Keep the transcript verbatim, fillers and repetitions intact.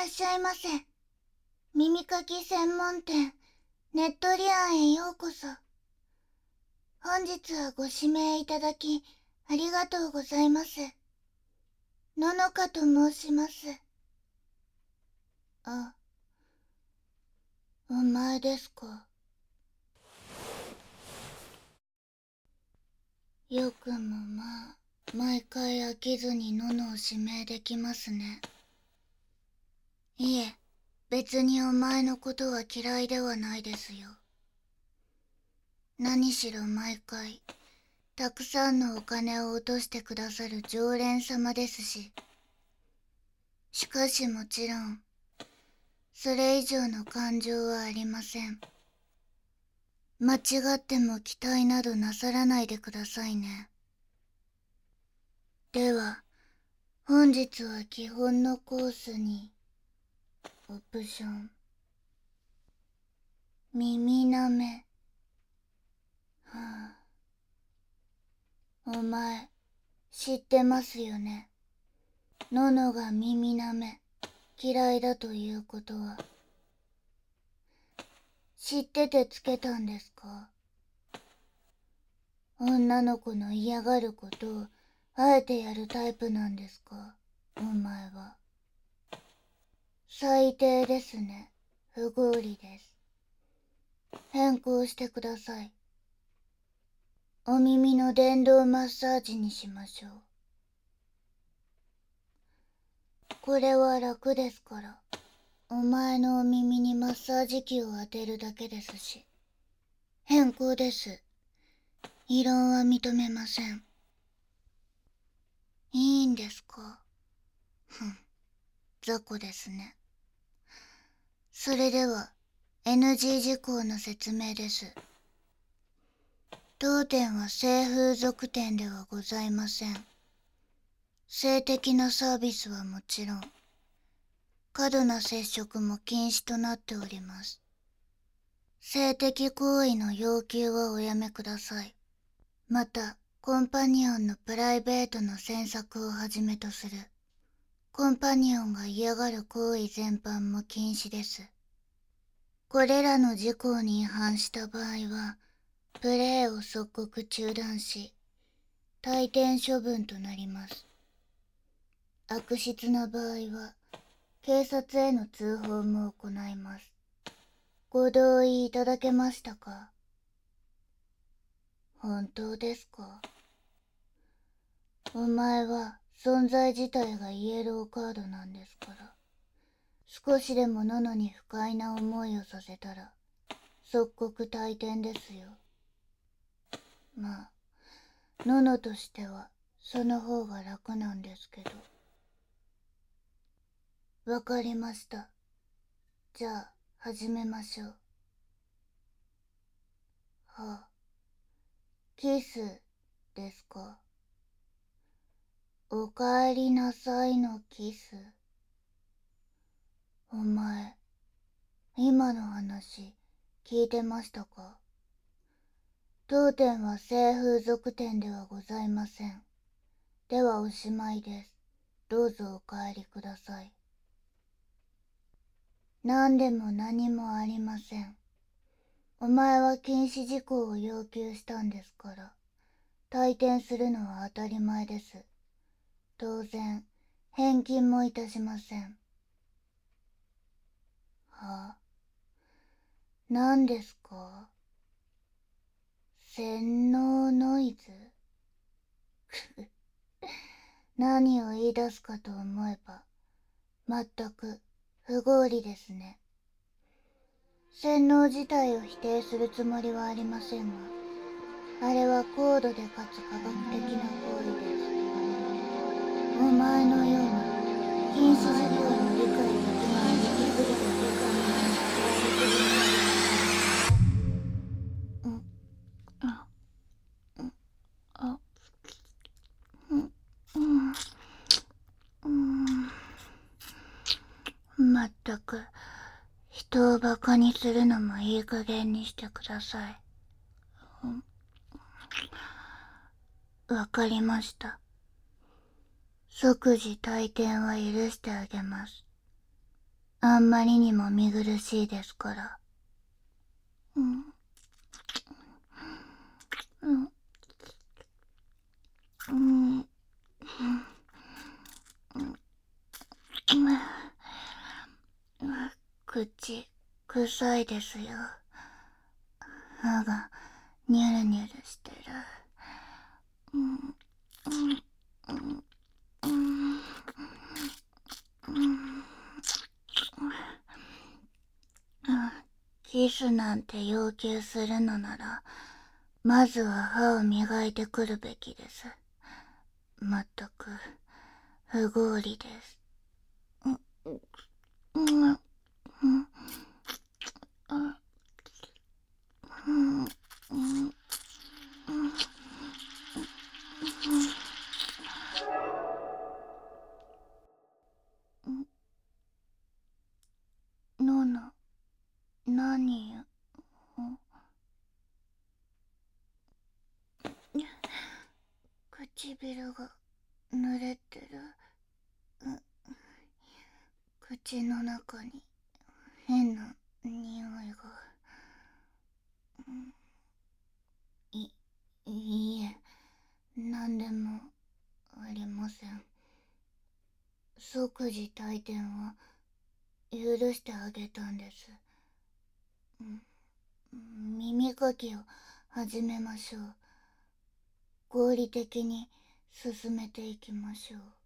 らっしゃいませ。耳かき専門店、ネットリアンへようこそ。本日はご指名いただき、ありがとうございます。ののかと申します。あ、お前ですか。よくもまあ、毎回飽きずにののを指名できますね。いえ、別にお前のことは嫌いではないですよ。何しろ毎回、たくさんのお金を落としてくださる常連様ですし。しかしもちろん、それ以上の感情はありません。間違っても期待などなさらないでくださいね。では、本日は基本のコースに、オプション。耳なめ。はあ。お前、知ってますよね。ののが耳なめ、嫌いだということは。知っててつけたんですか？女の子の嫌がることを、あえてやるタイプなんですか、お前は。最低ですね。不合理です。変更してください。お耳の電動マッサージにしましょう。これは楽ですから。お前のお耳にマッサージ機を当てるだけですし。変更です。異論は認めません。いいんですか？ふん、雑魚ですね。それでは、エヌジー 事項の説明です。当店は性風俗店ではございません。性的なサービスはもちろん、過度な接触も禁止となっております。性的行為の要求はおやめください。また、コンパニオンのプライベートの詮索をはじめとする、コンパニオンが嫌がる行為全般も禁止です。これらの事項に違反した場合は、プレーを即刻中断し、退店処分となります。悪質な場合は、警察への通報も行います。ご同意いただけましたか？本当ですか？お前は存在自体がイエローカードなんですから。少しでもののに不快な思いをさせたら、即刻退店ですよ。まあ、ののとしては、その方が楽なんですけど。わかりました。じゃあ、始めましょう。はあ。キス、ですか。おかえりなさいのキス。お前、今の話、聞いてましたか？当店は性風俗店ではございません。ではおしまいです。どうぞお帰りください。何でも何もありません。お前は禁止事項を要求したんですから、退店するのは当たり前です。当然、返金もいたしません。はあ、何ですか？洗脳ノイズ？何を言い出すかと思えば、まったく不合理ですね。洗脳自体を否定するつもりはありませんが、あれは高度でかつ科学的な行為です。お前のような禁止事項の理解できない行き過ぎたデカ者に救われすぎになります。うん、あ、うん、あ、うん、うん、うん。まったく、人をバカにするのもいい加減にしてください。うん、わかりました。即時退店は許してあげます。 あんまりにも見苦しいですから。うん。うん。うん。うん。口、臭いですよ。歯が、ニュルニュルしてる。うん。うん。うん。うん。うんキスなんて要求するのなら、まずは歯を磨いてくるべきです。まったく、不合理です。うん、うん、うん、うん、うん、うん、のの、何よ。唇が濡れてる。う口の中に変な匂いが。い、いいえ、なんでもありません。即時退店は許してあげたんです。うん、耳かきを始めましょう。合理的に進めていきましょう。